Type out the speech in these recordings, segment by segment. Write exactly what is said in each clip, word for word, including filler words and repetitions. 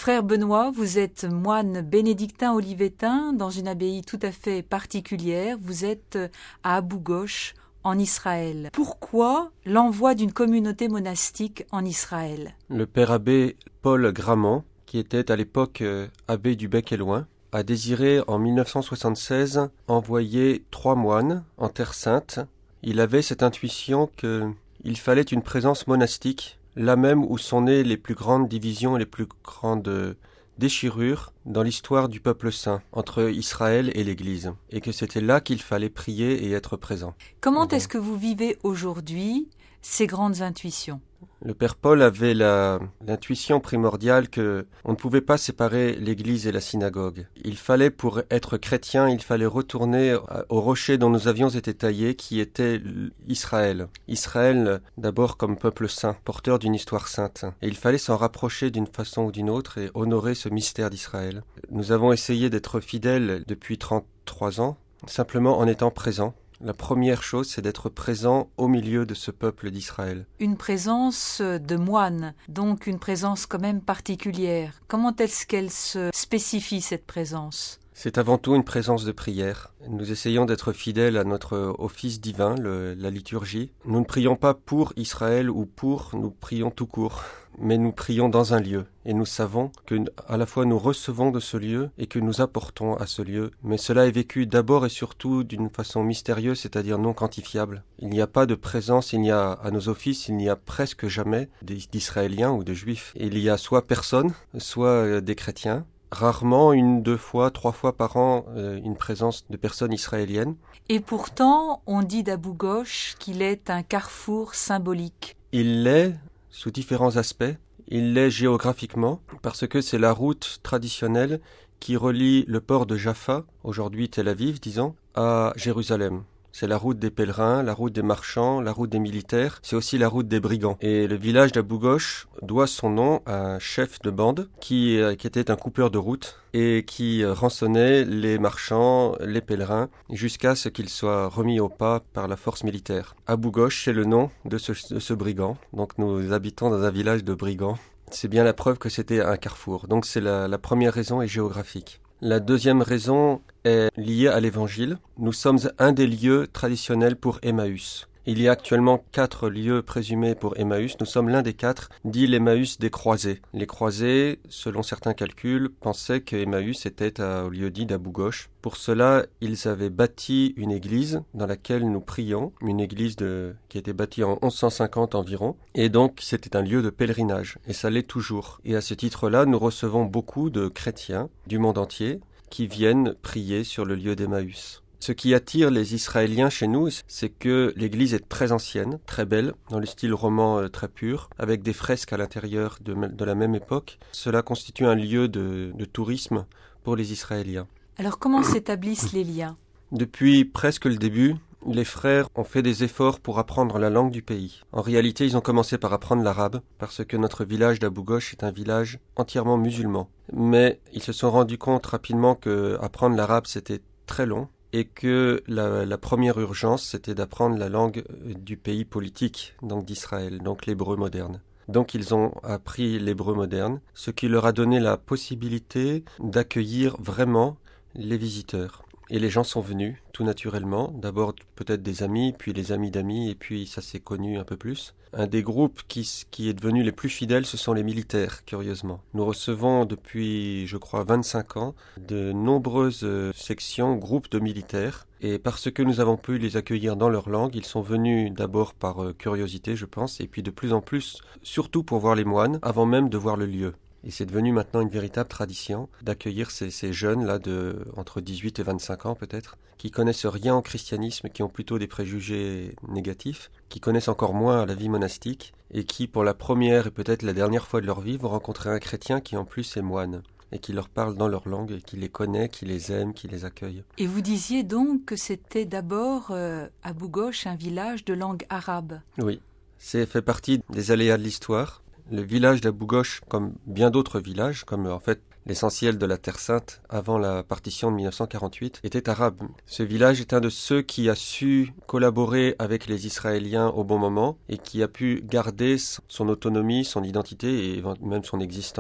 Frère Benoît, vous êtes moine bénédictin olivétain dans une abbaye tout à fait particulière. Vous êtes à Abou-Gosh, en Israël. Pourquoi l'envoi d'une communauté monastique en Israël ? Le père abbé Paul Gramont, qui était à l'époque euh, abbé du Bec-et-Loing, a désiré en mille neuf cent soixante-seize envoyer trois moines en Terre Sainte. Il avait cette intuition qu'il fallait une présence monastique, là même où sont nées les plus grandes divisions et les plus grandes déchirures dans l'histoire du peuple saint, entre Israël et l'Église, et que c'était là qu'il fallait prier et être présent. Comment Bon. est-ce que vous vivez aujourd'hui ces grandes intuitions ? Le père Paul avait la, l'intuition primordiale que on ne pouvait pas séparer l'Église et la synagogue. Il fallait, pour être chrétien, il fallait retourner au rocher dont nous avions été taillés, qui était Israël. Israël, d'abord comme peuple saint, porteur d'une histoire sainte. Et il fallait s'en rapprocher d'une façon ou d'une autre et honorer ce mystère d'Israël. Nous avons essayé d'être fidèles depuis trente-trois ans, simplement en étant présents. La première chose, c'est d'être présent au milieu de ce peuple d'Israël. Une présence de moine, donc une présence quand même particulière. Comment est-ce qu'elle se spécifie, cette présence ? C'est avant tout une présence de prière. Nous essayons d'être fidèles à notre office divin, le, la liturgie. Nous ne prions pas pour Israël ou pour, nous prions tout court. Mais nous prions dans un lieu, et nous savons que à la fois nous recevons de ce lieu et que nous apportons à ce lieu, mais cela est vécu d'abord et surtout d'une façon mystérieuse, c'est-à-dire non quantifiable. Il n'y a pas de présence, il n'y a à nos offices, il n'y a presque jamais d'Israéliens ou de Juifs. Il y a soit personne, soit des chrétiens, rarement une, deux fois, trois fois par an euh, une présence de personnes israéliennes. Et pourtant, on dit d'Abou-Gosh qu'il est un carrefour symbolique. Il l'est sous différents aspects. Il l'est géographiquement, parce que c'est la route traditionnelle qui relie le port de Jaffa, aujourd'hui Tel Aviv, disons, à Jérusalem. C'est la route des pèlerins, la route des marchands, la route des militaires, c'est aussi la route des brigands. Et le village d'Abou-Gosh doit son nom à un chef de bande qui, qui était un coupeur de route et qui rançonnait les marchands, les pèlerins, jusqu'à ce qu'ils soient remis au pas par la force militaire. Abou-Gosh, c'est le nom de ce, de ce brigand, donc nous habitons dans un village de brigands. C'est bien la preuve que c'était un carrefour, donc c'est la, la première raison est géographique. La deuxième raison est liée à l'Évangile. Nous sommes un des lieux traditionnels pour Emmaüs. Il y a actuellement quatre lieux présumés pour Emmaüs. Nous sommes l'un des quatre, dit l'Emmaüs des croisés. Les croisés, selon certains calculs, pensaient que Emmaüs était au lieu dit d'Abou-Gosh. Pour cela, ils avaient bâti une église dans laquelle nous prions, une église de, qui a été bâtie en onze cent cinquante environ. Et donc, c'était un lieu de pèlerinage. Et ça l'est toujours. Et à ce titre-là, nous recevons beaucoup de chrétiens du monde entier qui viennent prier sur le lieu d'Emmaüs. Ce qui attire les Israéliens chez nous, c'est que l'église est très ancienne, très belle, dans le style roman euh, très pur, avec des fresques à l'intérieur de, de la même époque. Cela constitue un lieu de, de tourisme pour les Israéliens. Alors comment s'établissent les liens ? Depuis presque le début, les frères ont fait des efforts pour apprendre la langue du pays. En réalité, ils ont commencé par apprendre l'arabe, parce que notre village d'Abou-Gosh est un village entièrement musulman. Mais ils se sont rendus compte rapidement que apprendre l'arabe, c'était très long, et que la, la première urgence, c'était d'apprendre la langue du pays politique, donc d'Israël, donc l'hébreu moderne. Donc ils ont appris l'hébreu moderne, ce qui leur a donné la possibilité d'accueillir vraiment les visiteurs. Et les gens sont venus, tout naturellement, d'abord peut-être des amis, puis les amis d'amis, et puis ça s'est connu un peu plus. Un des groupes qui, qui est devenu les plus fidèles, ce sont les militaires, curieusement. Nous recevons depuis, je crois, vingt-cinq ans, de nombreuses sections, groupes de militaires, et parce que nous avons pu les accueillir dans leur langue, ils sont venus d'abord par curiosité, je pense, et puis de plus en plus, surtout pour voir les moines, avant même de voir le lieu. Et c'est devenu maintenant une véritable tradition d'accueillir ces, ces jeunes-là de entre dix-huit et vingt-cinq ans peut-être, qui connaissent rien au christianisme, qui ont plutôt des préjugés négatifs, qui connaissent encore moins la vie monastique, et qui, pour la première et peut-être la dernière fois de leur vie, vont rencontrer un chrétien qui en plus est moine, et qui leur parle dans leur langue, et qui les connaît, qui les aime, qui les accueille. Et vous disiez donc que c'était d'abord euh, Abou-Gosh, un village de langue arabe. Oui, c'est fait partie des aléas de l'histoire. Le village d'Abou-Gosh, comme bien d'autres villages, comme en fait l'essentiel de la Terre Sainte avant la partition de mille neuf cent quarante-huit, était arabe. Ce village est un de ceux qui a su collaborer avec les Israéliens au bon moment et qui a pu garder son autonomie, son identité et même son existence.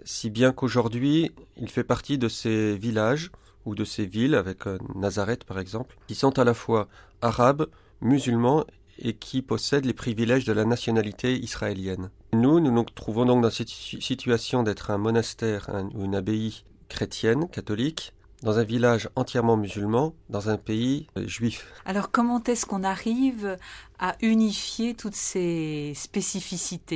si bien qu'aujourd'hui, il fait partie de ces villages ou de ces villes, avec euh, Nazareth par exemple, qui sont à la fois arabes, musulmans et qui possèdent les privilèges de la nationalité israélienne. Nous, nous nous trouvons donc dans cette situation d'être un monastère un, ou une abbaye chrétienne, catholique, dans un village entièrement musulman, dans un pays euh, juif. Alors comment est-ce qu'on arrive à unifier toutes ces spécificités ?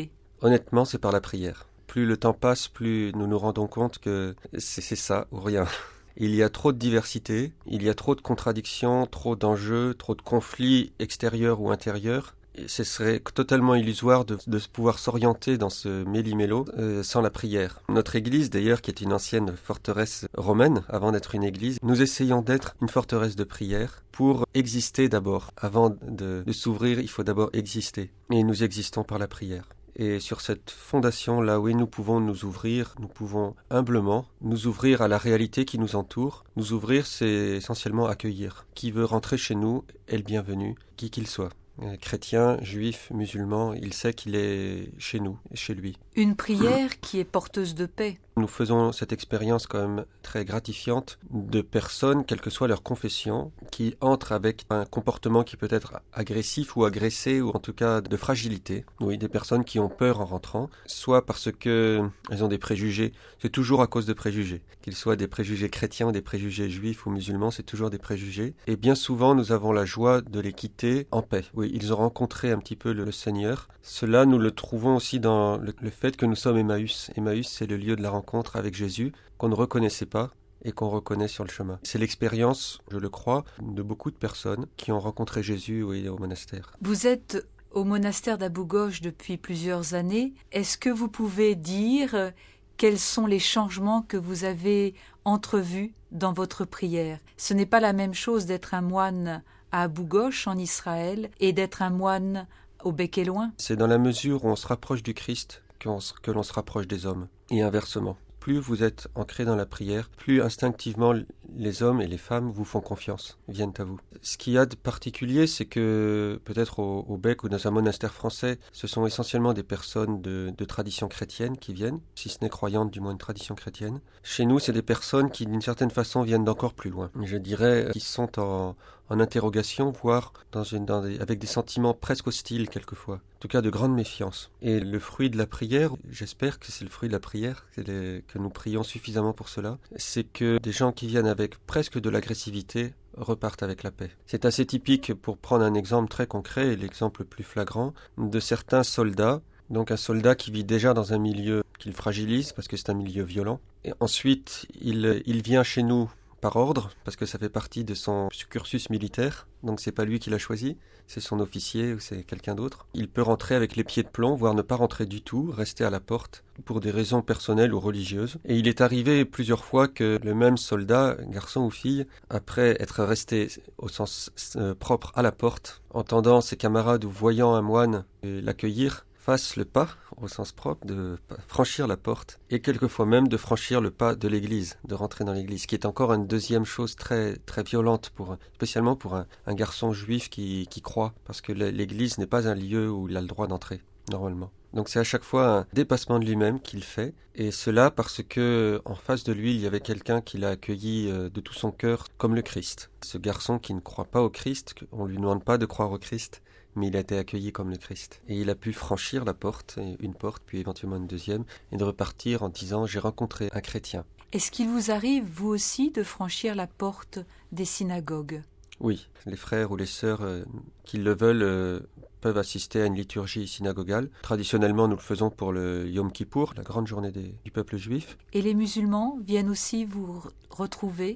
Honnêtement, c'est par la prière. Plus le temps passe, plus nous nous rendons compte que c'est, c'est ça ou rien. Il y a trop de diversité, il y a trop de contradictions, trop d'enjeux, trop de conflits extérieurs ou intérieurs. Et ce serait totalement illusoire de, de pouvoir s'orienter dans ce méli-mélo euh, sans la prière. Notre église, d'ailleurs, qui est une ancienne forteresse romaine, avant d'être une église, nous essayons d'être une forteresse de prière pour exister d'abord. Avant de, de s'ouvrir, il faut d'abord exister. Et nous existons par la prière. Et sur cette fondation, là où nous pouvons nous ouvrir, nous pouvons humblement nous ouvrir à la réalité qui nous entoure. Nous ouvrir, c'est essentiellement accueillir. Qui veut rentrer chez nous est le bienvenu, qui qu'il soit. Chrétien, juif, musulman, il sait qu'il est chez nous, chez lui. Une prière qui est porteuse de paix. Nous faisons cette expérience quand même très gratifiante de personnes, quelle que soit leur confession, qui entrent avec un comportement qui peut être agressif ou agressé, ou en tout cas de fragilité. Oui, des personnes qui ont peur en rentrant, soit parce qu'elles ont des préjugés. C'est toujours à cause de préjugés. Qu'ils soient des préjugés chrétiens, des préjugés juifs ou musulmans, c'est toujours des préjugés. Et bien souvent, nous avons la joie de les quitter en paix. Oui, ils ont rencontré un petit peu le, le Seigneur. Cela, nous le trouvons aussi dans le, le fait que nous sommes Emmaüs. Emmaüs, c'est le lieu de la rencontre avec Jésus qu'on ne reconnaissait pas et qu'on reconnaît sur le chemin. C'est l'expérience, je le crois, de beaucoup de personnes qui ont rencontré Jésus oui, au monastère. Vous êtes au monastère d'Abou-Gosh depuis plusieurs années. Est-ce que vous pouvez dire quels sont les changements que vous avez entrevus dans votre prière ? Ce n'est pas la même chose d'être un moine à Abou-Gosh en Israël et d'être un moine au Bec et Loin. C'est dans la mesure où on se rapproche du Christ que l'on se rapproche des hommes, et inversement. Plus vous êtes ancré dans la prière, plus instinctivement les hommes et les femmes vous font confiance, viennent à vous. Ce qu'il y a de particulier, c'est que peut-être au, au Bec ou dans un monastère français, ce sont essentiellement des personnes de, de tradition chrétienne qui viennent, si ce n'est croyantes, du moins une tradition chrétienne. Chez nous, c'est des personnes qui, d'une certaine façon, viennent d'encore plus loin. Je dirais qui sont en, en interrogation, voire dans une, dans des, avec des sentiments presque hostiles quelquefois. En tout cas, de grande méfiance. Et le fruit de la prière, j'espère que c'est le fruit de la prière, c'est les, que nous prions suffisamment pour cela, c'est que des gens qui viennent avec presque de l'agressivité repartent avec la paix. C'est assez typique, pour prendre un exemple très concret, et l'exemple le plus flagrant, de certains soldats. Donc un soldat qui vit déjà dans un milieu qu'il fragilise, parce que c'est un milieu violent. Et ensuite, il, il vient chez nous par ordre, parce que ça fait partie de son cursus militaire, donc c'est pas lui qui l'a choisi, c'est son officier ou c'est quelqu'un d'autre. Il peut rentrer avec les pieds de plomb, voire ne pas rentrer du tout, rester à la porte, pour des raisons personnelles ou religieuses. Et il est arrivé plusieurs fois que le même soldat, garçon ou fille, après être resté au sens euh, propre à la porte, entendant ses camarades ou voyant un moine euh, l'accueillir, fasse le pas, au sens propre, de franchir la porte, et quelquefois même de franchir le pas de l'église, de rentrer dans l'église, qui est encore une deuxième chose très, très violente, pour, spécialement pour un, un garçon juif qui, qui croit, parce que l'église n'est pas un lieu où il a le droit d'entrer, normalement. Donc c'est à chaque fois un dépassement de lui-même qu'il fait, et cela parce que en face de lui, il y avait quelqu'un qui l'a accueilli de tout son cœur comme le Christ. Ce garçon qui ne croit pas au Christ, on ne lui demande pas de croire au Christ, mais il a été accueilli comme le Christ. Et il a pu franchir la porte, une porte, puis éventuellement une deuxième, et de repartir en disant « j'ai rencontré un chrétien ». Est-ce qu'il vous arrive, vous aussi, de franchir la porte des synagogues ? Oui, les frères ou les sœurs euh, qui le veulent euh, peuvent assister à une liturgie synagogale. Traditionnellement, nous le faisons pour le Yom Kippour, la grande journée des, du peuple juif. Et les musulmans viennent aussi vous retrouver ?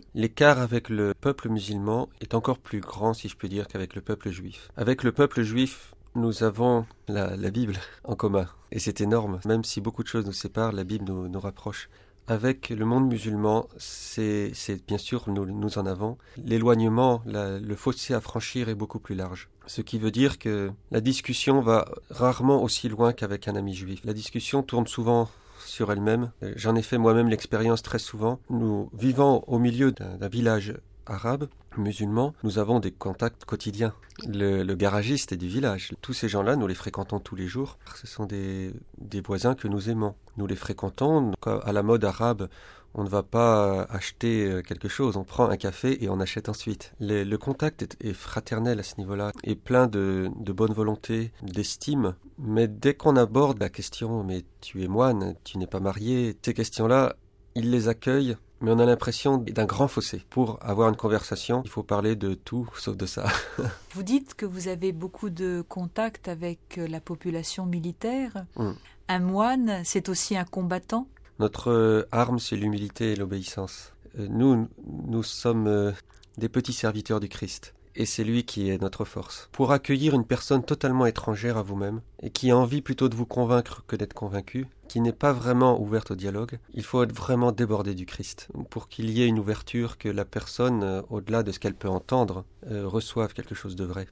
L'écart avec le peuple musulman est encore plus grand, si je peux dire, qu'avec le peuple juif. Avec le peuple juif, nous avons la, la Bible en commun. Et c'est énorme. Même si beaucoup de choses nous séparent, la Bible nous, nous rapproche. Avec le monde musulman, c'est, c'est bien sûr, nous, nous en avons. L'éloignement, la, le fossé à franchir est beaucoup plus large. Ce qui veut dire que la discussion va rarement aussi loin qu'avec un ami juif. La discussion tourne souvent sur elle-même. J'en ai fait moi-même l'expérience très souvent. Nous vivons au milieu d'un, d'un village arabes, musulmans, nous avons des contacts quotidiens. Le, le garagiste est du village. Tous ces gens-là, nous les fréquentons tous les jours. Ce sont des, des voisins que nous aimons. Nous les fréquentons. À la mode arabe, on ne va pas acheter quelque chose, on prend un café et on achète ensuite. Le, le contact est, est fraternel à ce niveau-là, et plein de, de bonne volonté, d'estime. Mais dès qu'on aborde la question « mais tu es moine, tu n'es pas marié », ces questions-là, ils les accueillent, mais on a l'impression d'un grand fossé. Pour avoir une conversation, il faut parler de tout sauf de ça. Vous dites que vous avez beaucoup de contacts avec la population militaire. Mm. Un moine, c'est aussi un combattant ? Notre arme, c'est l'humilité et l'obéissance. Nous, nous sommes des petits serviteurs du Christ. Et c'est lui qui est notre force. Pour accueillir une personne totalement étrangère à vous-même, et qui a envie plutôt de vous convaincre que d'être convaincu, qui n'est pas vraiment ouverte au dialogue, il faut être vraiment débordé du Christ. Pour qu'il y ait une ouverture, que la personne, au-delà de ce qu'elle peut entendre, euh, reçoive quelque chose de vrai.